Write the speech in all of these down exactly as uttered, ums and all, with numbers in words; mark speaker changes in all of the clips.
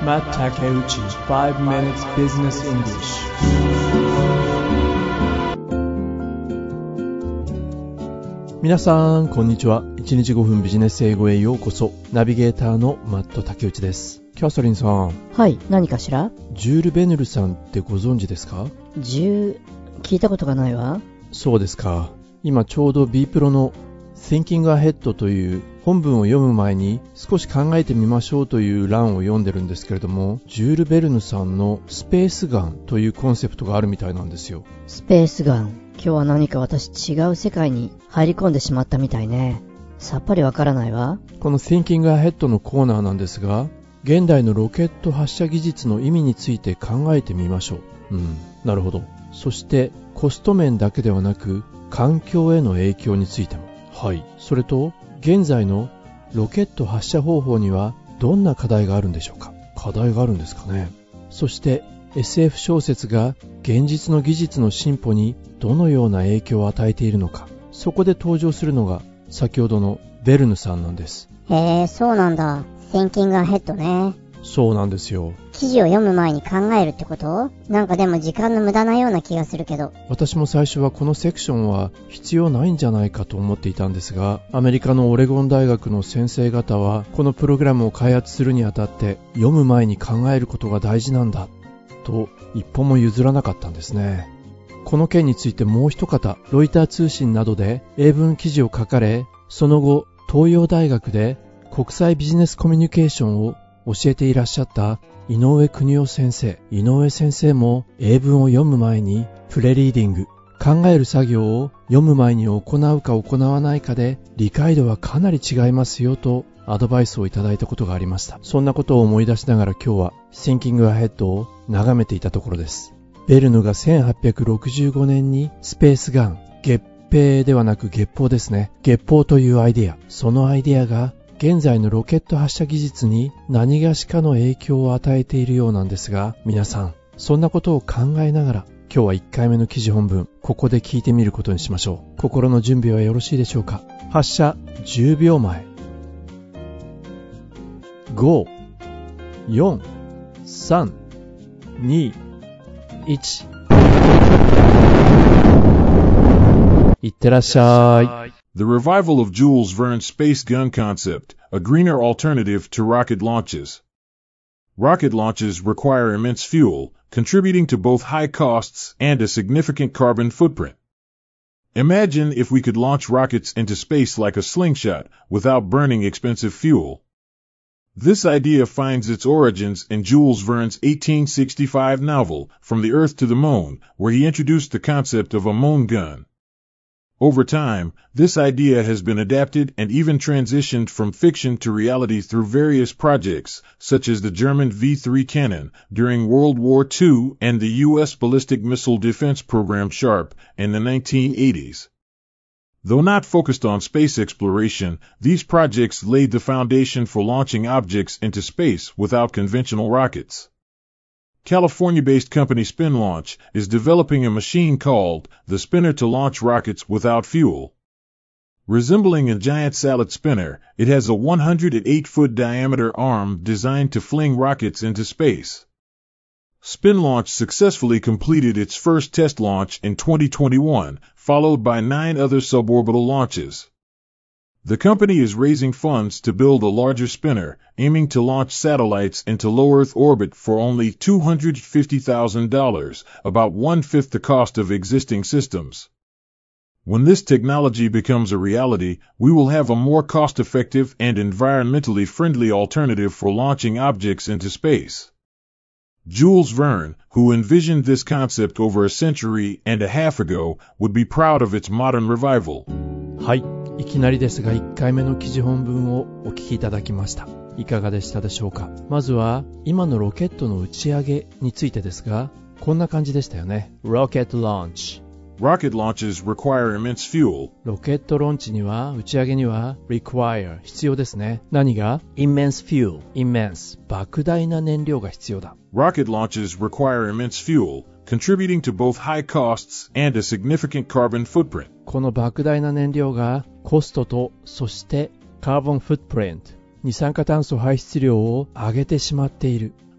Speaker 1: Matt Takeuchi five minutes Business English。 皆さんこんにちは。いちにちごふんビジネス英語へようこそ。ナビゲーターのマット竹内です。キャサリンさん。
Speaker 2: はい、何かしら？
Speaker 1: ジュール・ベヌルさんってご存知ですか？
Speaker 2: ジュー聞いたことがないわ。
Speaker 1: そうですか。今ちょうど B プロの Thinking Ahead という本文を読む前に少し考えてみましょうという欄を読んでるんですけれども、ジュール・ベルヌさんのスペースガンというコンセプトがあるみたいなんですよ。
Speaker 2: スペースガン。今日は何か私違う世界に入り込んでしまったみたいね。さっぱりわからないわ。
Speaker 1: この Thinking Ahead のコーナーなんですが、現代のロケット発射技術の意味について考えてみましょう。うん、なるほど。そしてコスト面だけではなく環境への影響についても。はい。それと現在のロケット発射方法にはどんな課題があるんでしょうか。課題があるんですかね。そして エスエフ 小説が現実の技術の進歩にどのような影響を与えているのか。そこで登場するのが先ほどのベルヌさんなんです。
Speaker 3: へえ、そうなんだ。Thinking Ahead ね。
Speaker 1: そうなんですよ。
Speaker 3: 記事を読む前に考えるってこと？なんかでも時間の無駄なような気がするけど。
Speaker 1: 私も最初はこのセクションは必要ないんじゃないかと思っていたんですが、アメリカのオレゴン大学の先生方はこのプログラムを開発するにあたって読む前に考えることが大事なんだと一歩も譲らなかったんですね。この件についてもう一方、ロイター通信などで英文記事を書かれ、その後東洋大学で国際ビジネスコミュニケーションを教えていらっしゃった井上邦夫先生。井上先生も英文を読む前にプレリーディング、考える作業を読む前に行うか行わないかで理解度はかなり違いますよとアドバイスをいただいたことがありました。そんなことを思い出しながら今日は Thinking Ahead を眺めていたところです。ベルヌがせんはっぴゃくろくじゅうごねんにスペースガン、月餅ではなく月報ですね。月報というアイデア。そのアイデアが現在のロケット発射技術に何がしかの影響を与えているようなんですが、皆さんそんなことを考えながら今日はいっかいめの記事本文、ここで聞いてみることにしましょう。心の準備はよろしいでしょうか。発射じゅうびょうまえ。ご、よん、さん、に、いち。いってらっしゃい。
Speaker 4: The revival of Jules Verne's space gun concept, a greener alternative to rocket launches. Rocket launches require immense fuel, contributing to both high costs and a significant carbon footprint. Imagine if we could launch rockets into space like a slingshot, without burning expensive fuel. This idea finds its origins in Jules Verne's eighteen sixty-five novel, From the Earth to the Moon, where he introduced the concept of a moon gun. Over time, this idea has been adapted and even transitioned from fiction to reality through various projects, such as the German V three cannon during World War Two and the U S ballistic missile defense program SHARP in the nineteen eighties. Though not focused on space exploration, these projects laid the foundation for launching objects into space without conventional rockets. California-based company Spin Launch is developing a machine called the Spinner to launch rockets without fuel. Resembling a giant salad spinner, it has a one hundred eight foot diameter arm designed to fling rockets into space. Spin Launch successfully completed its first test launch in twenty twenty-one, followed by nine other suborbital launches. The company is raising funds to build a larger spinner, aiming to launch satellites into low Earth orbit for only two hundred fifty thousand dollars, about one-fifth the cost of existing systems. When this technology becomes a reality, we will have a more cost-effective and environmentally friendly alternative for launching objects into space. Jules Verne, who envisioned this concept over a century and a half ago, would be proud of its modern revival.
Speaker 1: はい。いきなりですがいっかいめの記事本文をお聞きいただきました。いかがでしたでしょうか。まずは今のロケットの打ち上げについてですが、こんな感じでしたよね。Rocket launch.
Speaker 4: Rocket launches require immense fuel.
Speaker 1: ロケットローンチには、打ち上げには require 必要ですね。何が immense fuel. immense 莫大な燃料が必要だ。
Speaker 4: Rocket launches require immense fuel, contributing to both high costs and a significant carbon footprint.
Speaker 1: この莫大な燃料がコストと、そしてカーボンフットプリント、二酸化炭素排出量を上げてしまっている。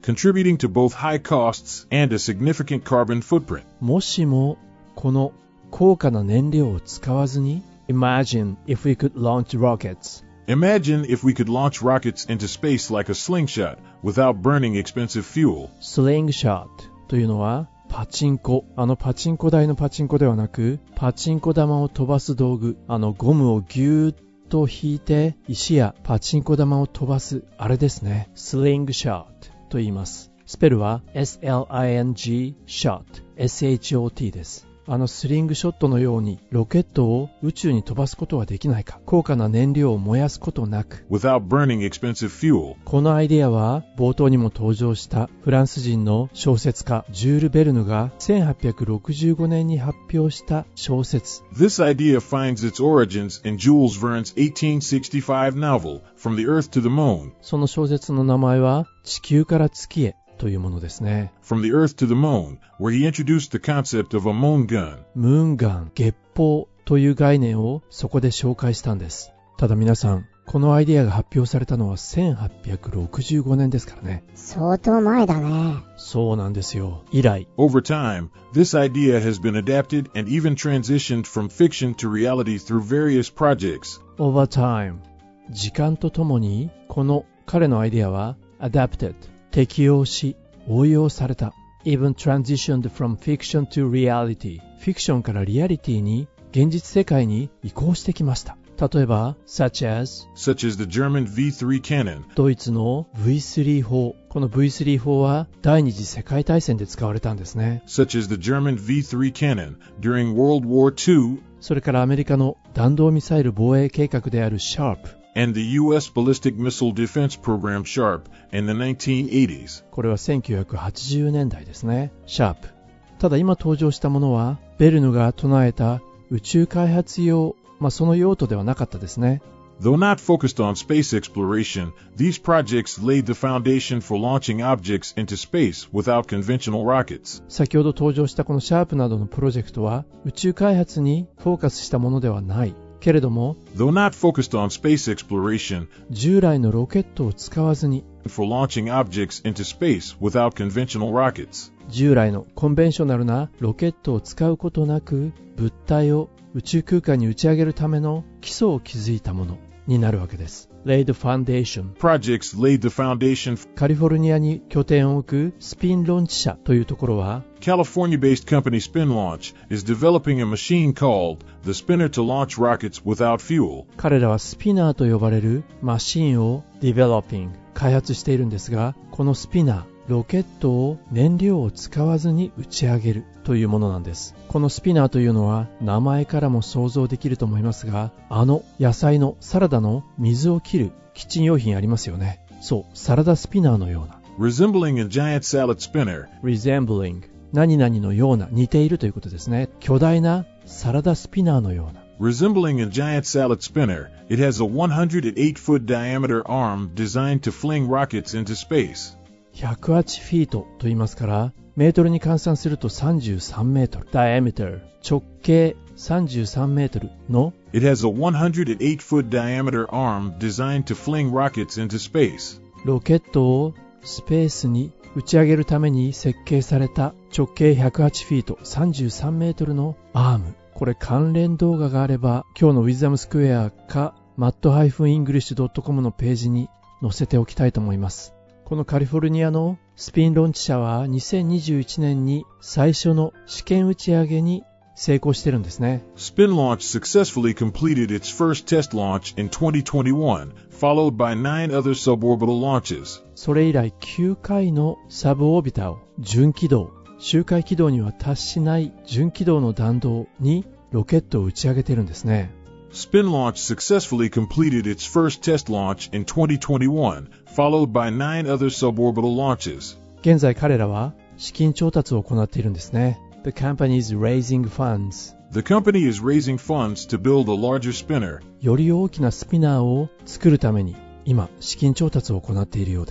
Speaker 4: contributing to both high costs and a significant carbon footprint.
Speaker 1: もしもこの高価な燃料を使わずに Imagine if we could launch rockets.
Speaker 4: Imagine if we could launch rockets into space like a slingshot without burning expensive fuel.
Speaker 1: Slingshot というのはパチンコ、あのパチンコ台のパチンコではなく、パチンコ玉を飛ばす道具、あのゴムをギューッと引いて石やパチンコ玉を飛ばすあれですね。Slingshot と言います。スペルは エスエルアイエヌジー shot、エスエイチオーティー です。あのスリングショットのようにロケットを宇宙に飛ばすことはできないか、高価な燃料を燃やすことなく
Speaker 4: without burning expensive fuel.
Speaker 1: このアイデアは冒頭にも登場したフランス人の小説家ジュール・ベルヌがせんはっぴゃくろくじゅうごねんに発表した小説。
Speaker 4: This idea finds its origins in Jules Verne's eighteen sixty-five novel From the Earth to the Moon.
Speaker 1: その小説の名前は地球から月へというものですね。
Speaker 4: From the Earth to the Moon, where he introduced the concept of a moon gun.
Speaker 1: ムーンガン、月砲という概念をそこで紹介したんです。ただ皆さん、このアイデアが発表されたのはせんはっぴゃくろくじゅうごねんですからね。
Speaker 3: 相当前だね。
Speaker 1: そうなんですよ。以来。
Speaker 4: Over time, this idea has been adapted and even transitioned from fiction to reality through various projects.
Speaker 1: Over time. 時間とともに、この彼のアイデアは adapted。適用し、応用された。Even transitioned from fiction to reality. フィクションからリアリティに、現実世界に移行してきました。例えば、such as,
Speaker 4: such as the Germanブイスリー cannon.
Speaker 1: ドイツの ブイスリー 砲。この ブイスリー 砲は第二次世界大戦で使われたんですね。
Speaker 4: Such as the Germanブイスリー cannon during World War Two.
Speaker 1: それからアメリカの弾道ミサイル防衛計画である SHARP。And
Speaker 4: the ユーエス Ballistic Missile Defense Program SHARP in the nineteen eighties.
Speaker 1: これはせんきゅうひゃくはちじゅうねんだいですね。SHARP。ただ今登場したものは、ベルヌが唱えた宇宙開発用、まあその用途ではなかったですね。
Speaker 4: Though not focused on space exploration, these projects laid the foundation for launching objects into space without conventional rockets.
Speaker 1: 先ほど登場したこの SHARP などのプロジェクトは、宇宙開発にフォーカスしたものではない。けれども、
Speaker 4: though not focused on space exploration,
Speaker 1: 従来のロケットを使わずに、
Speaker 4: for launching objects into space without conventional rockets.
Speaker 1: 従来のコンベンショナルなロケットを使うことなく、物体を宇宙空間に打ち上げるための基礎を築いたものになるわけです。laid the foundation.
Speaker 4: Projects laid the foundation.
Speaker 1: カリフォルニアに拠点を置くスピンロンチ社というところは、
Speaker 4: California-based company SpinLaunch is developing a machine called the Spinner to launch rockets without fuel.
Speaker 1: 彼らはスピナーと呼ばれるマシンを developing 開発しているんですが、このスピナー、ロケットを燃料を使わずに打ち上げるというものなんです。このスピナーというのは名前からも想像できると思いますが、あの野菜のサラダの水を切るキッチン用品ありますよね。そう、サラダスピナーのような。
Speaker 4: Resembling a giant salad spinner.
Speaker 1: Resembling 何々のような、似ているということですね。巨大なサラダスピナーのような。
Speaker 4: Resembling a giant salad spinner, it has a one hundred eight foot diameter arm designed to fling rockets into space.
Speaker 1: ひゃくはちフィートと言いますから、メートルに換算するとさんじゅうさんメートル。diameter 直径さんじゅうさんメートルの
Speaker 4: It has a one hundred eight foot diameter arm designed to fling rockets into space.
Speaker 1: ロケットをスペースに打ち上げるために設計された直径ひゃくはちフィートさんじゅうさんメートルのアーム。これ関連動画があれば今日のウィズダムスクエアか マット ダッシュ イングリッシュ ドット コム のページに載せておきたいと思います。このカリフォルニアのスピンロンチ社はにせんにじゅういちねんに最初の試験打ち上げに成功してるんですね。
Speaker 4: SpinLaunch successfully completed its first test launch in twenty twenty-one, followed by nine other suborbital launches.
Speaker 1: それ以来きゅうかいのサブオービタを準軌道、周回軌道には達しない準軌道の弾道にロケットを打ち上げてるんですね。
Speaker 4: SpinLaunch successfully completed its first test launch in twenty twenty-one, followed by nine other suborbital launches.
Speaker 1: 現在彼らは資金調達を行っているんですね。The company is raising funds.
Speaker 4: The company is raising funds to build a larger spinner.
Speaker 1: より大きなスピナーを作るために今資金調達を行っているようです。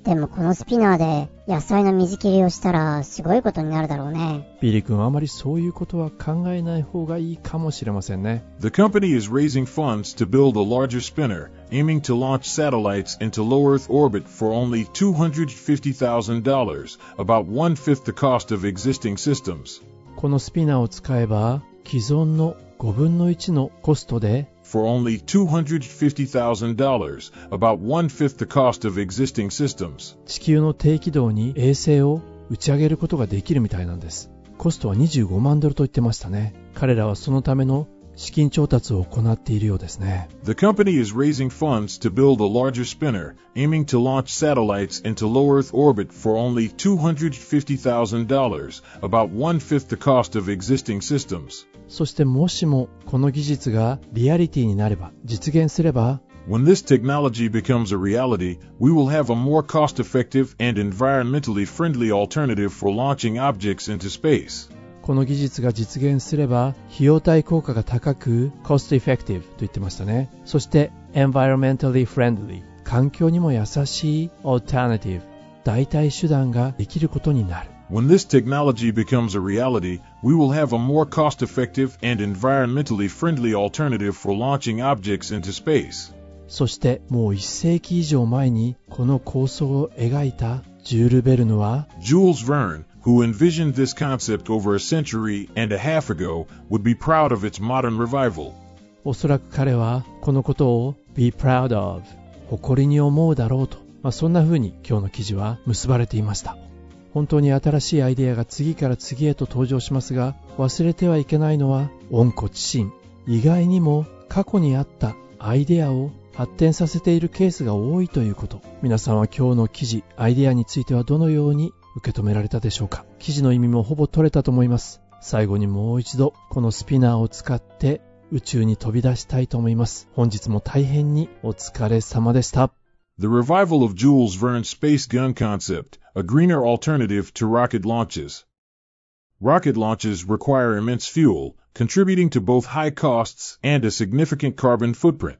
Speaker 3: でもこのスピナーで野菜の水切りをしたらすごいことになるだろうね。
Speaker 1: ビリー君はあまりそういうことは考えない方がいいかもしれませんね。
Speaker 4: The company is raising funds to build a larger spinner, aiming to launch satellites into low Earth orbit for only two hundred fifty thousand dollars, about one-fifth the cost of existing systems.
Speaker 1: このスピナーを使えば既存のごぶんのいちのコストで
Speaker 4: For only two hundred fifty thousand dollars, about one-fifth the cost of existing systems.
Speaker 1: 地球の低軌道に衛星を打ち上げることができるみたいなんです。コストはにじゅうごまんドルと言ってましたね。彼らはそのための資金調達を行っているようですね。
Speaker 4: The company is raising funds to build a larger spinner, aiming to launch satellites into low Earth orbit for only two hundred fifty thousand dollars, about one-fifth the cost of existing systems.
Speaker 1: そしてもしもこの技術がリアリティになれば、実現すれば、
Speaker 4: When this technology becomes a reality, we will have a more cost-effective and environmentally friendly alternative for launching objects into space.
Speaker 1: この技術が実現すれば、費用対効果が高く、cost effective と言ってましたね。そして、environmentally friendly、環境にも優しい alternative、代替手段ができることになる。
Speaker 4: When this technology becomes a reality, we will have a more cost-effective and environmentally friendly alternative for launching objects into space.
Speaker 1: そしてもういっ世紀以上前にこの構想を描いたジュール・ベルヌは
Speaker 4: Jules Verne, who envisioned this concept over a century and a half ago, would be proud of its modern revival.
Speaker 1: おそらく彼はこのことを be proud of 誇りに思うだろうと、まあ、そんな風に今日の記事は結ばれていました。本当に新しいアイデアが次から次へと登場しますが、忘れてはいけないのは温故知新。意外にも過去にあったアイデアを発展させているケースが多いということ。皆さんは今日の記事、アイデアについてはどのように受け止められたでしょうか。記事の意味もほぼ取れたと思います。最後にもう一度このスピナーを使って宇宙に飛び出したいと思います。本日も大変にお疲れ様でした。
Speaker 4: The revival of Jules Verne's space gun concept, a greener alternative to rocket launches. Rocket launches require immense fuel, contributing to both high costs and a significant carbon footprint.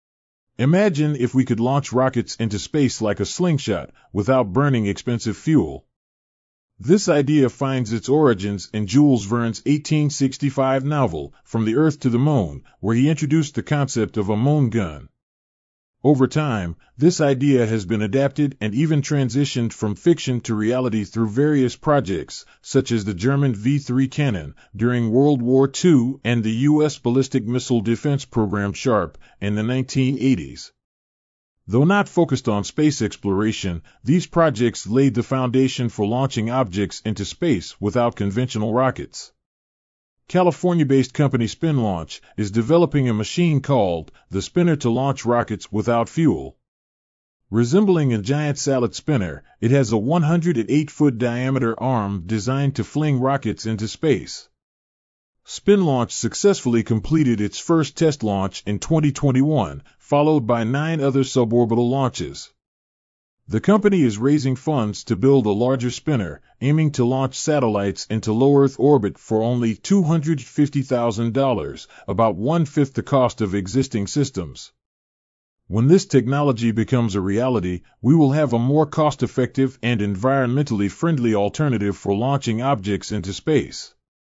Speaker 4: Imagine if we could launch rockets into space like a slingshot, without burning expensive fuel. This idea finds its origins in Jules Verne's eighteen sixty-five novel, From the Earth to the Moon, where he introduced the concept of a moon gun. Over time, this idea has been adapted and even transitioned from fiction to reality through various projects, such as the German V three cannon during World War Two and the U S ballistic missile defense program SHARP in the nineteen eighties. Though not focused on space exploration, these projects laid the foundation for launching objects into space without conventional rockets. California-based company SpinLaunch is developing a machine called the Spinner to launch rockets without fuel. Resembling a giant salad spinner, it has a one hundred eight foot diameter arm designed to fling rockets into space. SpinLaunch successfully completed its first test launch in twenty twenty-one, followed by nine other suborbital launches. The company is raising funds to build a larger spinner, aiming to launch satellites into low Earth orbit for only two hundred fifty thousand dollars, about one-fifth the cost of existing systems. When this technology becomes a reality, we will have a more cost-effective and environmentally friendly alternative for launching objects into space.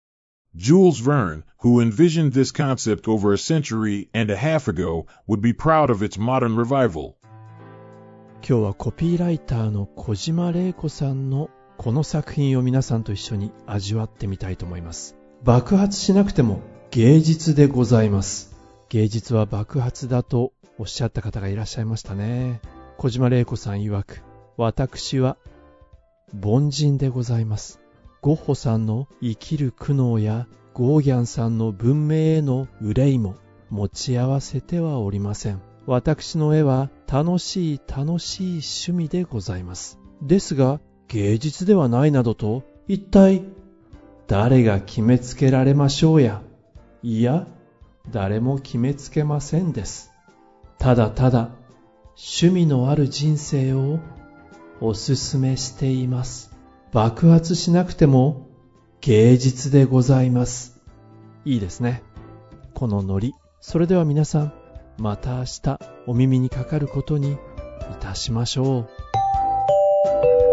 Speaker 4: Jules Verne, who envisioned this concept over a century and a half ago, would be proud of its modern revival.
Speaker 1: 今日はコピーライターの小島玲子さんのこの作品を皆さんと一緒に味わってみたいと思います。爆発しなくても芸術でございます。芸術は爆発だとおっしゃった方がいらっしゃいましたね。小島玲子さん曰く、私は凡人でございます。ゴッホさんの生きる苦悩やゴーギャンさんの文明への憂いも持ち合わせてはおりません。私の絵は楽しい楽しい趣味でございます。ですが芸術ではないなどと一体誰が決めつけられましょうや。いや、誰も決めつけませんです。ただただ趣味のある人生をおすすめしています。爆発しなくても芸術でございます。いいですね、このノリ。それでは皆さん、また明日お耳にかかることにいたしましょう。
Speaker 3: す。